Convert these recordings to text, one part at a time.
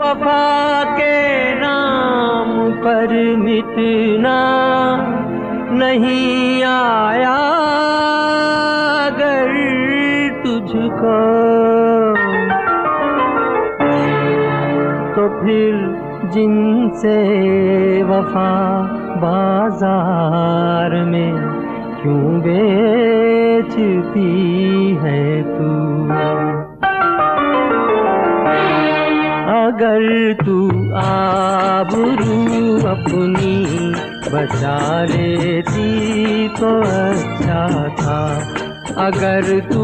वफा के नाम पर मिटना नहीं आया अगर तुझको, तो फिर जिनसे वफा बाजार में क्यों बेचती है तू। अगर तू आबरू अपनी बचा लेती तो अच्छा था। अगर तू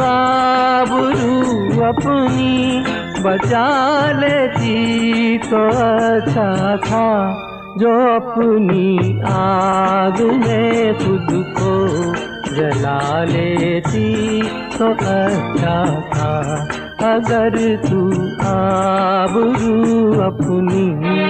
आबरू अपनी बचा लेती तो अच्छा था। जो अपनी आग में खुद को जला लेती तो अच्छा था। अगर तू आबरू अपनी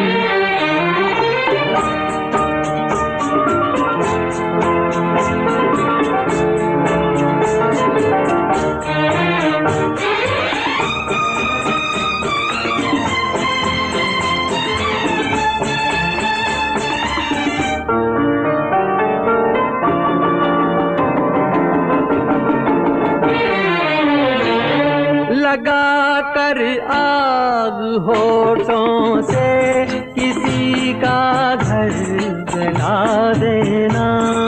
लगा कर आग होठों से किसी का घर जला देना।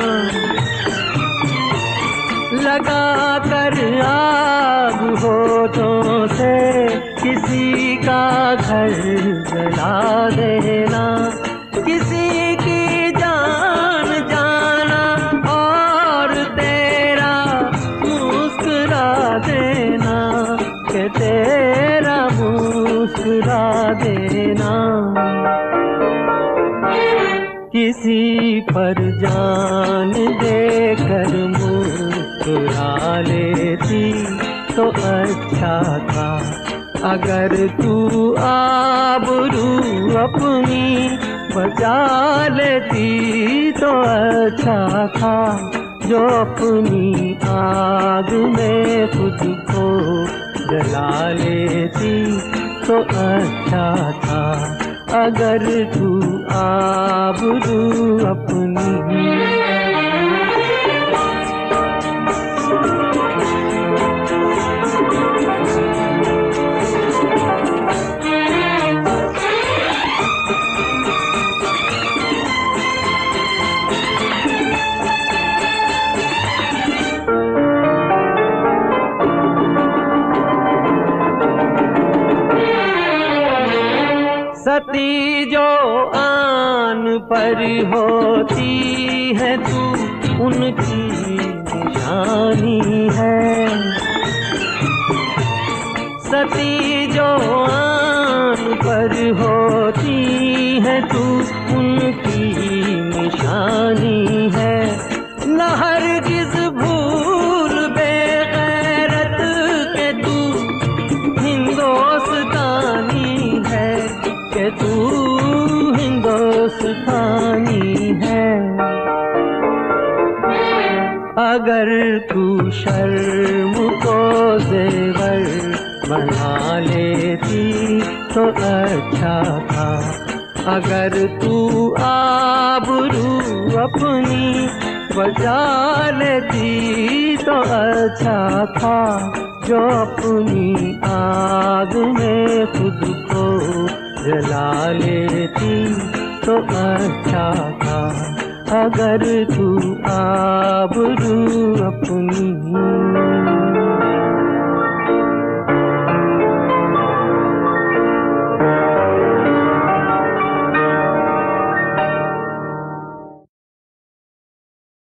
लगा कर आग होठों से किसी का घर जला देना। किसी की जान जाना और तेरा मुस्कुरा देना, कि तेरा मुस्कुरा देना। किसी पर जान देकर मुस्कुरा लेती तो अच्छा था। अगर तू आबरू अपनी बचा लेती तो अच्छा था। जो अपनी आग में खुद को जला लेती तो अच्छा था। अगर तू आबरू अपनी सती जो आन पर होती है तू उनकी निशानी है। सती जो आन पर होती है तू उनकी निशानी है। न हरगिज़ भूल बेगैरत के तू हिंदुस्तानी है, कि तू हिंदुस्तानी है। अगर तू शर्म को ज़ेवर बना लेती तो अच्छा था। अगर तू आबरू अपनी बचा लेती तो अच्छा था। जो अपनी आग में खुद को जला लेती तो अच्छा था। अगर तू आबरू अपनी